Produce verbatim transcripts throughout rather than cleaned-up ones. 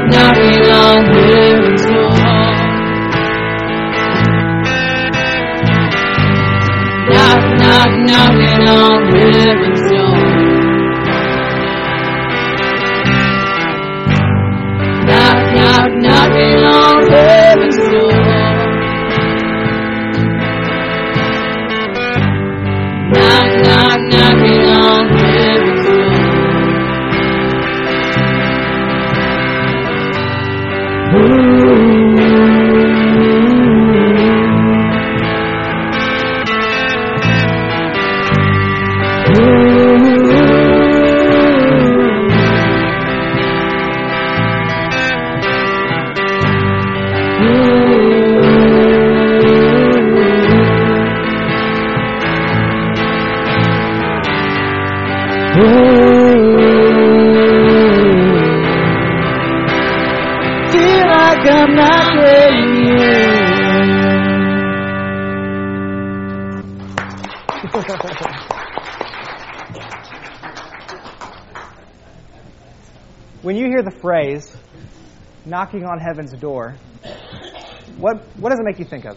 knocking on heaven's door. Knock, knock, knocking on heaven's door. Knock, knock, knocking on heaven's door. Knock, knock, knocking on heaven's door. Feel like I'm not getting you. When you hear the phrase, knocking on heaven's door, what what does it make you think of?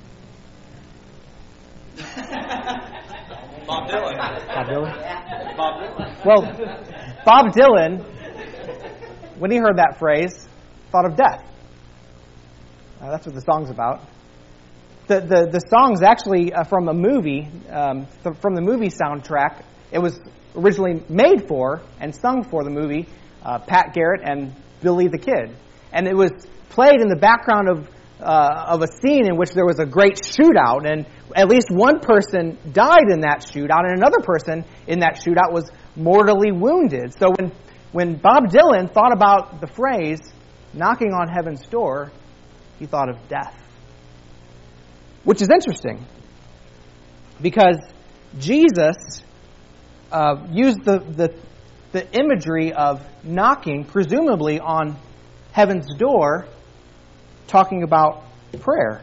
Bob Dylan. Bob Dylan? Bob Dylan. Well, Bob Dylan, when he heard that phrase, thought of death. Uh, that's what the song's about. The the, the song's actually uh, from a movie, um, th- from the movie soundtrack. It was originally made for and sung for the movie uh, Pat Garrett and Billy the Kid. And it was played in the background of uh, of a scene in which there was a great shootout, and at least one person died in that shootout, and another person in that shootout was mortally wounded. So when when Bob Dylan thought about the phrase, knocking on heaven's door, he thought of death. Which is interesting, because Jesus uh, used the, the the imagery of knocking, presumably on heaven's door, talking about prayer.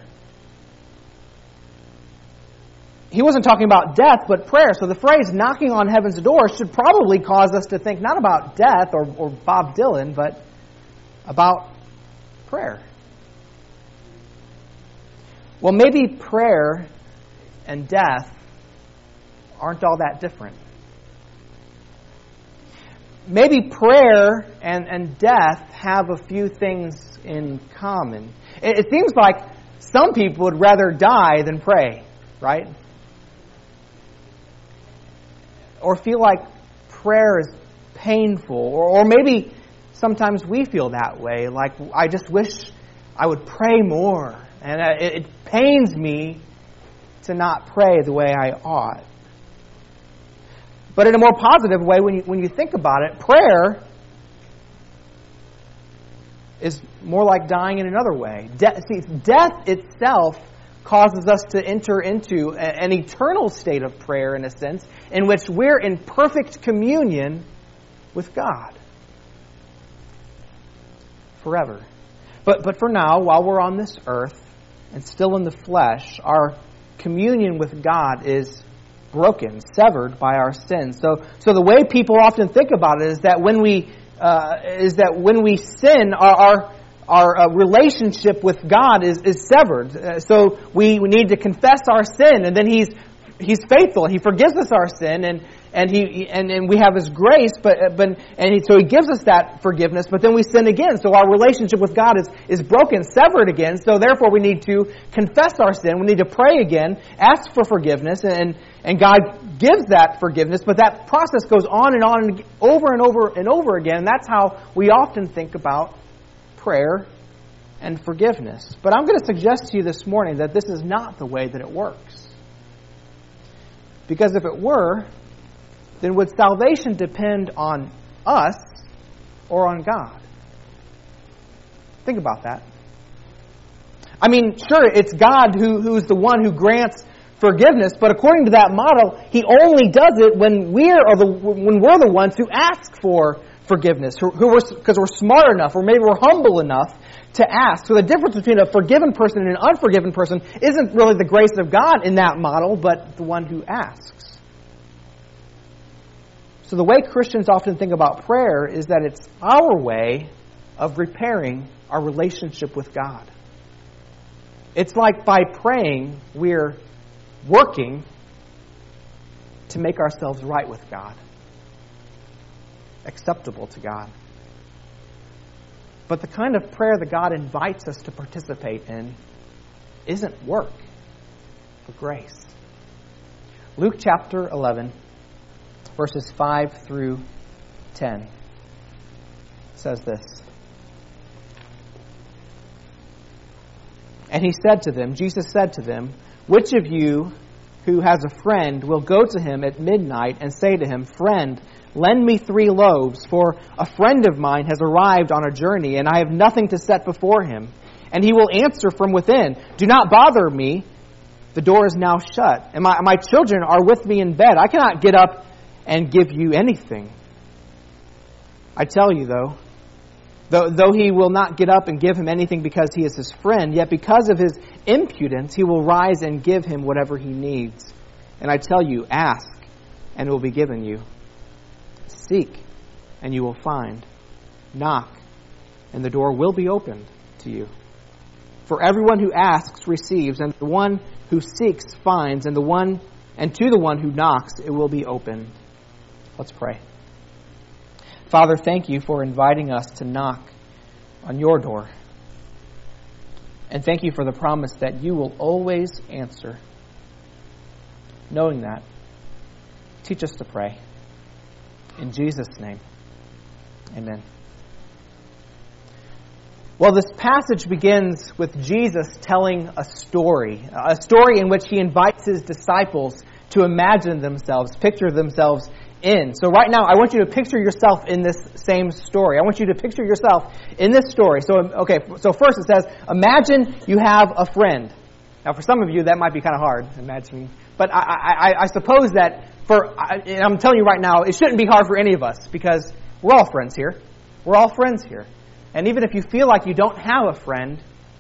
He wasn't talking about death, but prayer. So the phrase knocking on heaven's door should probably cause us to think not about death or, or Bob Dylan, but about prayer. Well, maybe prayer and death aren't all that different. Maybe prayer and, and death have a few things in common. It, it seems like some people would rather die than pray, right? Or feel like prayer is painful. Or, or maybe sometimes we feel that way, like I just wish I would pray more. And it, it pains me to not pray the way I ought. But in a more positive way, when you, when you think about it, prayer is more like dying in another way. De- see, death itself causes us to enter into a, an eternal state of prayer, in a sense, in which we're in perfect communion with God forever. But but for now, while we're on this earth and still in the flesh, our communion with God is broken, severed by our sins. So, so the way people often think about it is that when we uh, is that when we sin, our our, our uh, relationship with God is is severed. Uh, so we, we need to confess our sin, and then He's He's faithful. He forgives us our sin, and and he and, and we have His grace. But but and he, so He gives us that forgiveness. But then we sin again. So our relationship with God is is broken, severed again. So therefore, we need to confess our sin. We need to pray again, ask for forgiveness, and and God gives that forgiveness. But that process goes on and on and over and over and over again. And that's how we often think about prayer and forgiveness. But I'm going to suggest to you this morning that this is not the way that it works. Because if it were, then would salvation depend on us or on God? Think about that. I mean, sure, it's God who, who's the one who grants forgiveness, but according to that model, He only does it when we're or the when we're the ones who ask for forgiveness, who, who we're because we're smart enough, or maybe we're humble enough to ask. So the difference between a forgiven person and an unforgiven person isn't really the grace of God in that model, but the one who asks. So the way Christians often think about prayer is that it's our way of repairing our relationship with God. It's like by praying, we're working to make ourselves right with God, acceptable to God. But the kind of prayer that God invites us to participate in isn't work, but grace. Luke chapter eleven, verses five through ten says this. And he said to them, Jesus said to them, which of you who has a friend will go to him at midnight and say to him, Friend, lend me three loaves, for a friend of mine has arrived on a journey, and I have nothing to set before him. And he will answer from within, Do not bother me, the door is now shut, and my, my children are with me in bed. I cannot get up and give you anything. I tell you, though, Though, though he will not get up and give him anything because he is his friend, yet because of his impudence he will rise and give him whatever he needs. And I tell you, ask, and it will be given you. Seek, and you will find. Knock, and the door will be opened to you. For everyone who asks receives, and the one who seeks finds, and the one and to the one who knocks it will be opened. Let's pray. Father, thank you for inviting us to knock on your door. And thank you for the promise that you will always answer. Knowing that, teach us to pray. In Jesus' name, amen. Well, this passage begins with Jesus telling a story, a story in which he invites his disciples to imagine themselves, picture themselves in. So right now, I want you to picture yourself in this same story. I want you to picture yourself in this story. So, okay, so first it says, imagine you have a friend. Now, for some of you, that might be kind of hard, imagining. But I, I, I suppose that for, and I'm telling you right now, it shouldn't be hard for any of us because we're all friends here. We're all friends here. And even if you feel like you don't have a friend,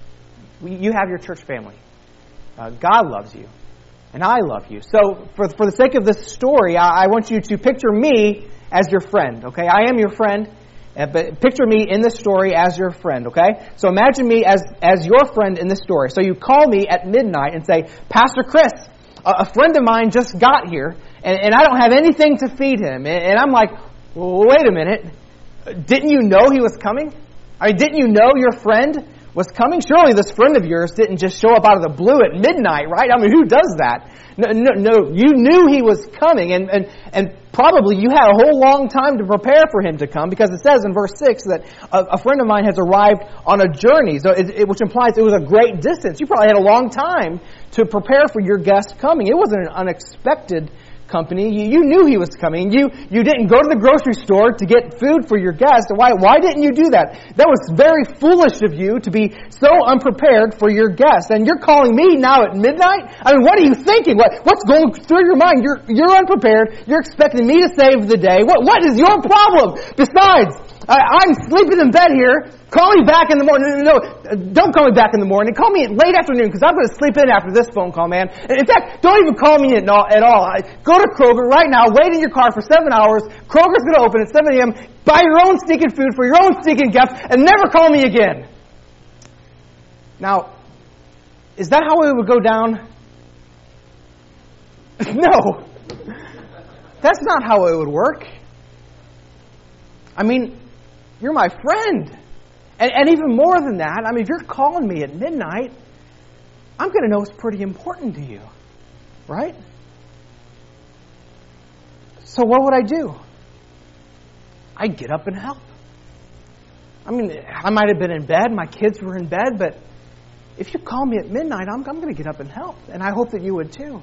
you have your church family. Uh, God loves you. And I love you. So for, for the sake of this story, I, I want you to picture me as your friend, okay? I am your friend, uh, but picture me in this story as your friend, okay? So imagine me as, as your friend in this story. So you call me at midnight and say, Pastor Chris, a, a friend of mine just got here, and, and I don't have anything to feed him. And, and I'm like, well, wait a minute. Didn't you know he was coming? I mean, didn't you know your friend was coming? Surely this friend of yours didn't just show up out of the blue at midnight, right? I mean, who does that? No, no, no. You knew he was coming, and, and, and probably you had a whole long time to prepare for him to come, because it says in verse six that a, a friend of mine has arrived on a journey, so it, it, which implies it was a great distance. You probably had a long time to prepare for your guest coming. It wasn't an unexpected company. You, you knew he was coming. You you didn't go to the grocery store to get food for your guest. Why why didn't you do that? That was very foolish of you to be so unprepared for your guest. And you're calling me now at midnight? I mean, what are you thinking? What what's going through your mind? You're you're unprepared. You're expecting me to save the day. What what is your problem? Besides, I, I'm sleeping in bed here. Call me back in the morning. No, no, no, don't call me back in the morning. Call me late afternoon, because I'm going to sleep in after this phone call, man. In fact, don't even call me at all. At all. Go to Kroger right now. Wait in your car for seven hours. Kroger's going to open at seven a.m. Buy your own stinking food for your own stinking guests, and never call me again. Now, is that how it would go down? No. That's not how it would work. I mean, you're my friend. And, and even more than that, I mean, if you're calling me at midnight, I'm going to know it's pretty important to you, right? So what would I do? I'd get up and help. I mean, I might have been in bed, my kids were in bed, but if you call me at midnight, I'm, I'm going to get up and help. And I hope that you would too.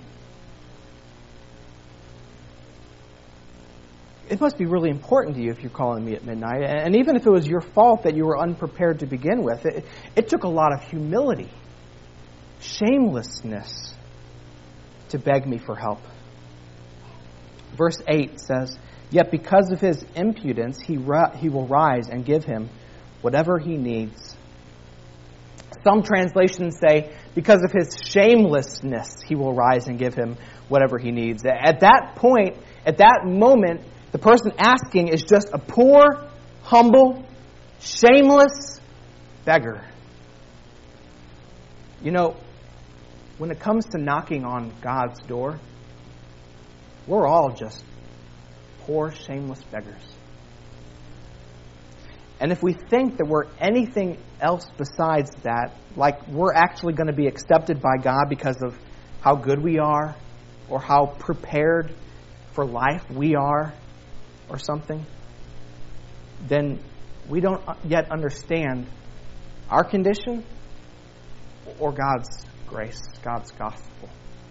It must be really important to you if you're calling me at midnight. And even if it was your fault that you were unprepared to begin with, it, it took a lot of humility, shamelessness to beg me for help. Verse eight says, Yet because of his impudence, he, ra- he will rise and give him whatever he needs. Some translations say, because of his shamelessness, he will rise and give him whatever he needs. At that point, at that moment, the person asking is just a poor, humble, shameless beggar. You know, when it comes to knocking on God's door, we're all just poor, shameless beggars. And if we think that we're anything else besides that, like we're actually going to be accepted by God because of how good we are, or how prepared for life we are, or something, then we don't yet understand our condition or God's grace, God's gospel.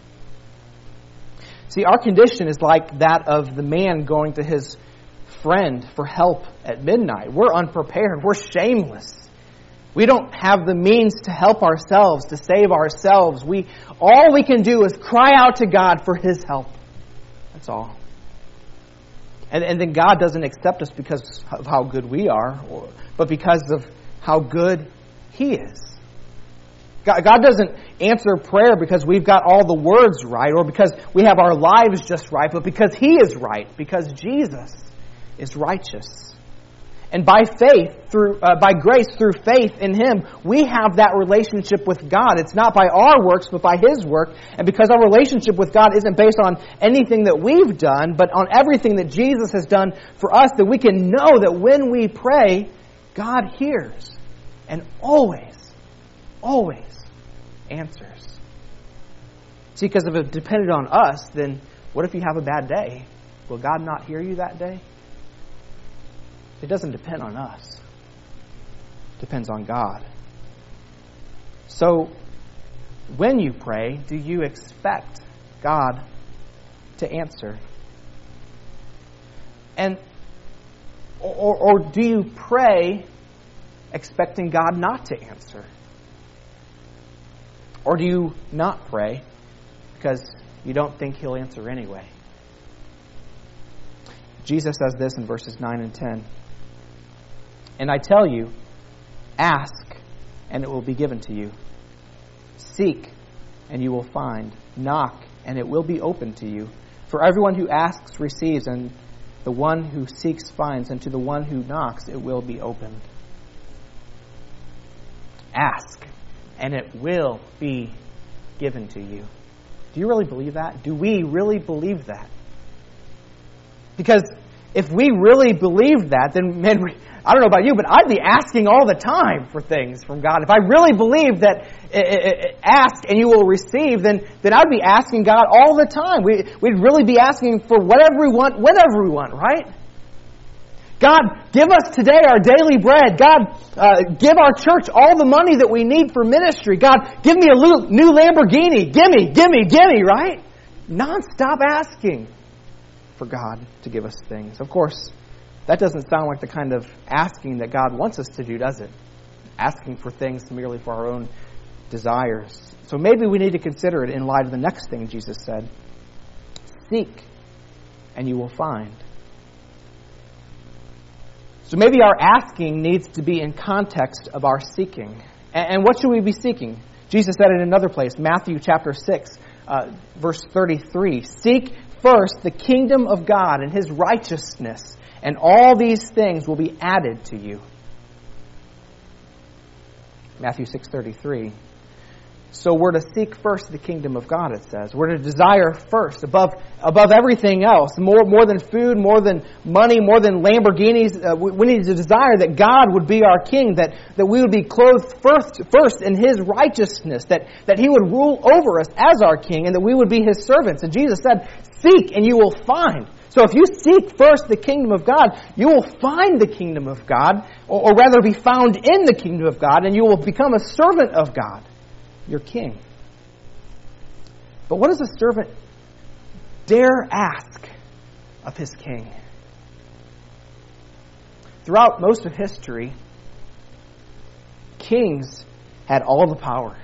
See, our condition is like that of the man going to his friend for help at midnight. We're unprepared. We're shameless. We don't have the means to help ourselves, to save ourselves. We all we can do is cry out to God for His help. That's all. And, and then God doesn't accept us because of how good we are, or, but because of how good He is. God, God doesn't answer prayer because we've got all the words right, or because we have our lives just right, but because He is right, because Jesus is righteous. And by faith, through uh, by grace, through faith in Him, we have that relationship with God. It's not by our works, but by His work. And because our relationship with God isn't based on anything that we've done, but on everything that Jesus has done for us, that we can know that when we pray, God hears and always, always answers. See, because if it depended on us, then what if you have a bad day? Will God not hear you that day? It doesn't depend on us. It depends on God. So, when you pray, do you expect God to answer? And or, or do you pray expecting God not to answer? Or do you not pray because you don't think He'll answer anyway? Jesus says this in verses nine and ten. And I tell you, ask, and it will be given to you. Seek, and you will find. Knock, and it will be opened to you. For everyone who asks receives, and the one who seeks finds, and to the one who knocks it will be opened. Ask, and it will be given to you. Do you really believe that? Do we really believe that? Because if we really believe that, then man, we, I don't know about you, but I'd be asking all the time for things from God. If I really believe that it, it, it, ask and you will receive, then, then I'd be asking God all the time. We, we'd really be asking for whatever we want, whenever we want, right? God, give us today our daily bread. God, uh, give our church all the money that we need for ministry. God, give me a new Lamborghini. Gimme, gimme, gimme, right? Non-stop asking for God to give us things. Of course, that doesn't sound like the kind of asking that God wants us to do, does it? Asking for things merely for our own desires. So maybe we need to consider it in light of the next thing Jesus said. Seek, and you will find. So maybe our asking needs to be in context of our seeking. And what should we be seeking? Jesus said in another place, Matthew chapter six, uh, verse thirty-three, seek first the kingdom of God and His righteousness, and all these things will be added to you. Matthew six thirty-three. So we're to seek first the kingdom of God, it says. We're to desire first, above above everything else, more more than food, more than money, more than Lamborghinis. Uh, we, we need to desire that God would be our king, that, that we would be clothed first, first in His righteousness, that, that He would rule over us as our king, and that we would be His servants. And Jesus said, seek and you will find. So if you seek first the kingdom of God, you will find the kingdom of God, or, or rather be found in the kingdom of God, and you will become a servant of God, your king. But what does a servant dare ask of his king? Throughout most of history, kings had all the power.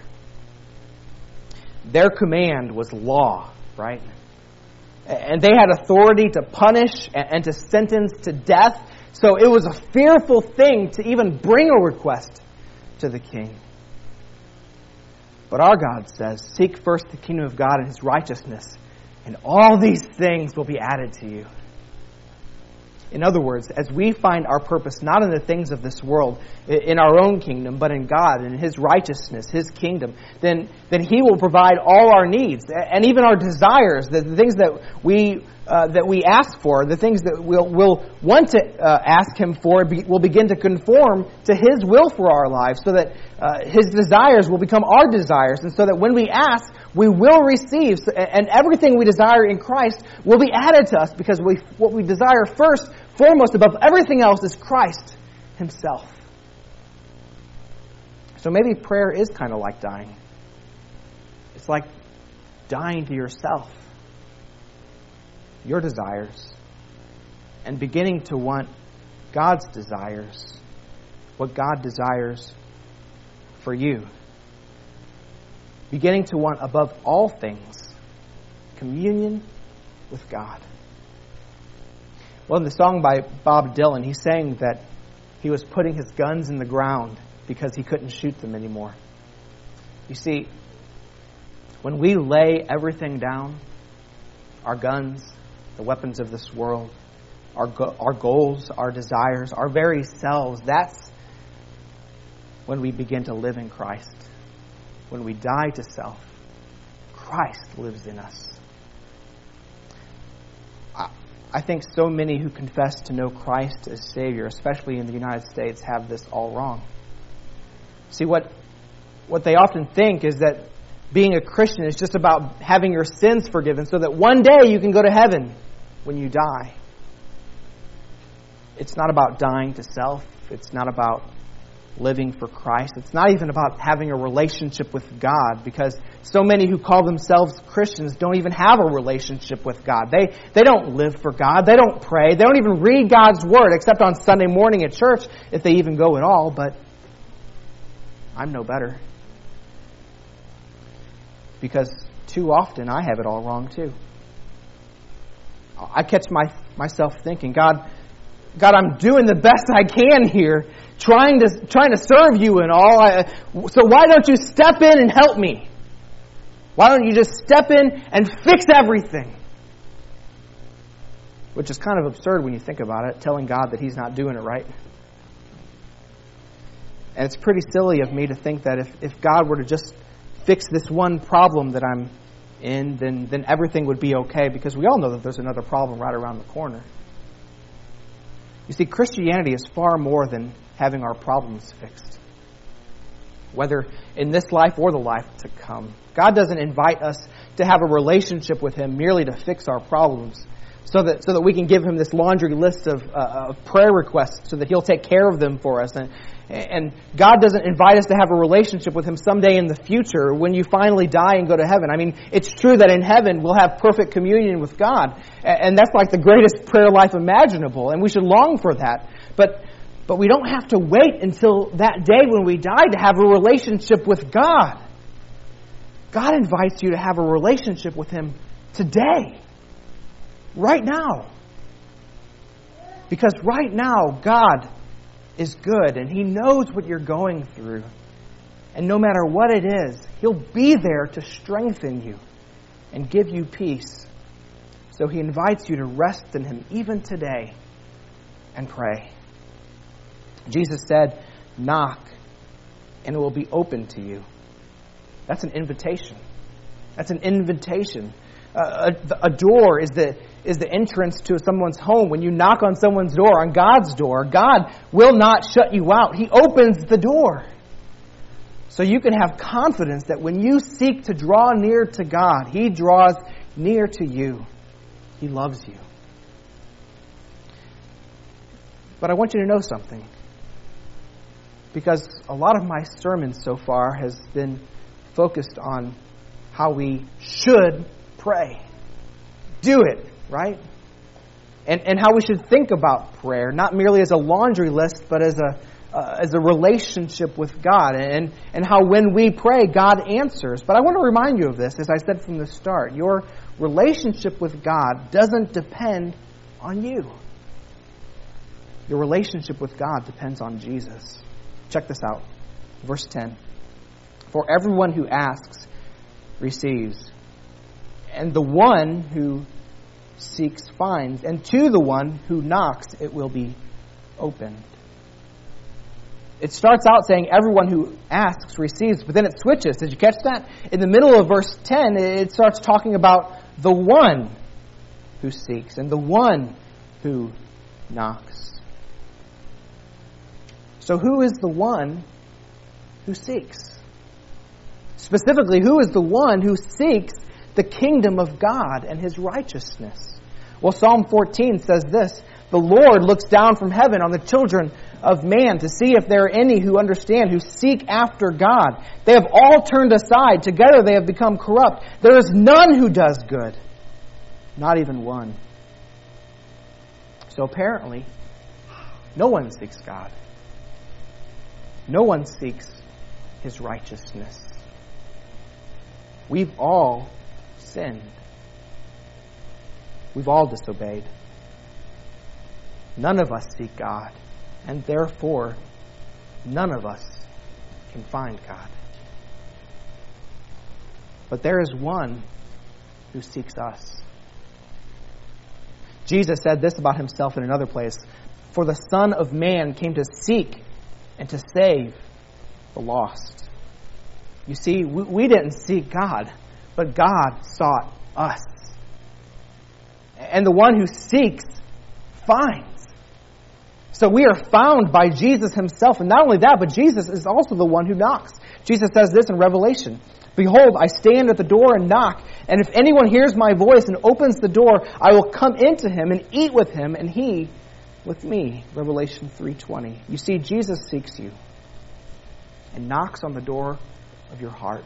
Their command was law, right? And they had authority to punish and to sentence to death. So it was a fearful thing to even bring a request to the king. But our God says, seek first the kingdom of God and His righteousness, and all these things will be added to you. In other words, as we find our purpose not in the things of this world, in our own kingdom, but in God and His righteousness, His kingdom, then, then He will provide all our needs and even our desires, the, the things that we uh, that we ask for, the things that we'll, we'll want to uh, ask Him for, be, will begin to conform to His will for our lives, so that uh, His desires will become our desires, and so that when we ask, we will receive, and everything we desire in Christ will be added to us, because we, what we desire first, foremost, above everything else, is Christ Himself. So maybe prayer is kind of like dying. It's like dying to yourself, your desires, and beginning to want God's desires, what God desires for you. Beginning to want, above all things, communion with God. Well, in the song by Bob Dylan, he's saying that he was putting his guns in the ground because he couldn't shoot them anymore. You see, when we lay everything down, our guns, the weapons of this world, our go- our goals, our desires, our very selves, that's when we begin to live in Christ. When we die to self, Christ lives in us. I, I think so many who confess to know Christ as Savior, especially in the United States, have this all wrong. See, what what they often think is that being a Christian is just about having your sins forgiven so that one day you can go to heaven when you die. It's not about dying to self. It's not about living for Christ. It's not even about having a relationship with God, because so many who call themselves Christians don't even have a relationship with God. They they don't live for God. They don't pray. They don't even read God's Word, except on Sunday morning at church, if they even go at all. But I'm no better, because too often I have it all wrong too. I catch my myself thinking, God, God, I'm doing the best I can here, trying to trying to serve you and all. I, so why don't you step in and help me? Why don't you just step in and fix everything? Which is kind of absurd when you think about it, telling God that He's not doing it right. And it's pretty silly of me to think that if, if God were to just fix this one problem that I'm in, then, then everything would be okay, because we all know that there's another problem right around the corner. You see, Christianity is far more than having our problems fixed, whether in this life or the life to come. God doesn't invite us to have a relationship with Him merely to fix our problems, so that so that we can give Him this laundry list of, uh, of prayer requests so that He'll take care of them for us. And, and God doesn't invite us to have a relationship with Him someday in the future when you finally die and go to heaven. I mean, it's true that in heaven we'll have perfect communion with God, and that's like the greatest prayer life imaginable, and we should long for that. But but we don't have to wait until that day when we die to have a relationship with God. God invites you to have a relationship with Him today. Right now. Because right now, God is good, and He knows what you're going through. And no matter what it is, He'll be there to strengthen you and give you peace. So He invites you to rest in Him even today and pray. Jesus said, "Knock, and it will be open to you." That's an invitation. That's an invitation. Uh, a, a door is the is the entrance to someone's home. When you knock on someone's door, on God's door, God will not shut you out. He opens the door. So you can have confidence that when you seek to draw near to God, He draws near to you. He loves you. But I want you to know something. Because a lot of my sermons so far has been focused on how we should pray. Do it, right? And and how we should think about prayer, not merely as a laundry list, but as a uh, as a relationship with God, and and how when we pray, God answers. But I want to remind you of this, as I said from the start. Your relationship with God doesn't depend on you. Your relationship with God depends on Jesus. Check this out. Verse ten. For everyone who asks receives, and the one who seeks finds, and to the one who knocks it will be opened. It starts out saying everyone who asks receives, but then it switches. Did you catch that? In the middle of verse ten, it starts talking about the one who seeks and the one who knocks. So who is the one who seeks? Specifically, who is the one who seeks the kingdom of God and His righteousness? Well, Psalm fourteen says this: the Lord looks down from heaven on the children of man to see if there are any who understand, who seek after God. They have all turned aside. Together they have become corrupt. There is none who does good, not even one. So apparently, no one seeks God. No one seeks His righteousness. We've all sinned. We've all disobeyed. None of us seek God, and therefore none of us can find God. But there is one who seeks us. Jesus said this about Himself in another place: for the Son of Man came to seek and to save the lost. You see, we, we didn't seek God, but God sought us. And the one who seeks finds. So we are found by Jesus Himself. And not only that, but Jesus is also the one who knocks. Jesus says this in Revelation: behold, I stand at the door and knock, and if anyone hears my voice and opens the door, I will come into him and eat with him, and he with me. Revelation three twenty. You see, Jesus seeks you and knocks on the door of your heart.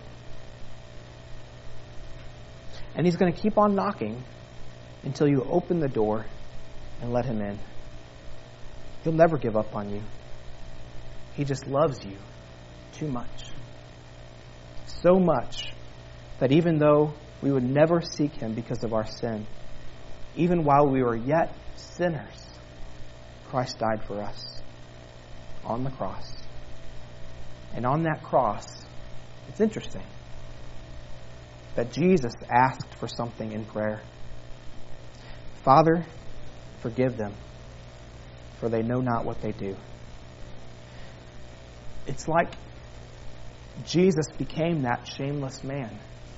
And He's going to keep on knocking until you open the door and let Him in. He'll never give up on you. He just loves you too much. So much that even though we would never seek Him because of our sin, even while we were yet sinners, Christ died for us on the cross. And on that cross, it's interesting that Jesus asked for something in prayer. Father, forgive them, for they know not what they do. It's like Jesus became that shameless man,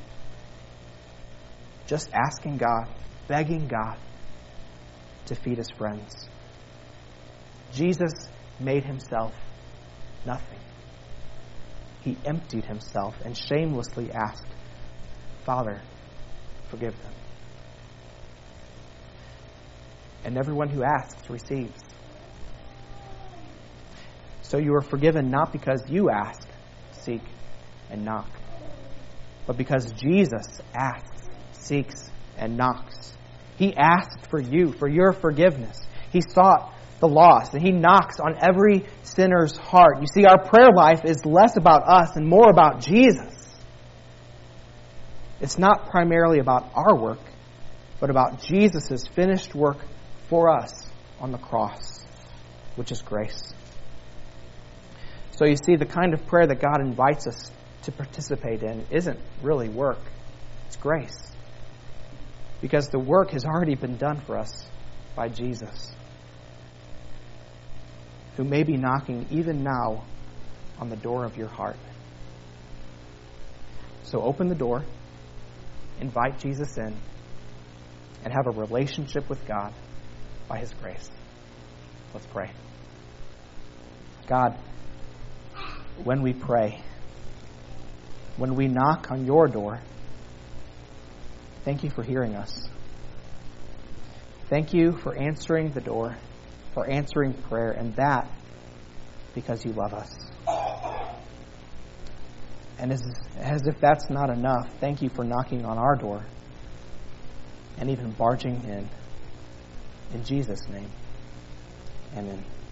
just asking God, begging God to feed His friends. Jesus made Himself nothing. He emptied Himself and shamelessly asked, Father, forgive them. And everyone who asks receives. So you are forgiven not because you ask, seek, and knock, but because Jesus asks, seeks, and knocks. He asked for you, for your forgiveness. He sought the lost, and He knocks on every sinner's heart. You see, our prayer life is less about us and more about Jesus. It's not primarily about our work, but about Jesus' finished work for us on the cross, which is grace. So you see, the kind of prayer that God invites us to participate in isn't really work. It's grace. Because the work has already been done for us by Jesus, who may be knocking even now on the door of your heart. So open the door, invite Jesus in, and have a relationship with God by His grace. Let's pray. God, when we pray, when we knock on your door, thank you for hearing us. Thank you for answering the door, for answering prayer, and that because you love us. And as, as if that's not enough, thank you for knocking on our door and even barging in. In Jesus' name, amen.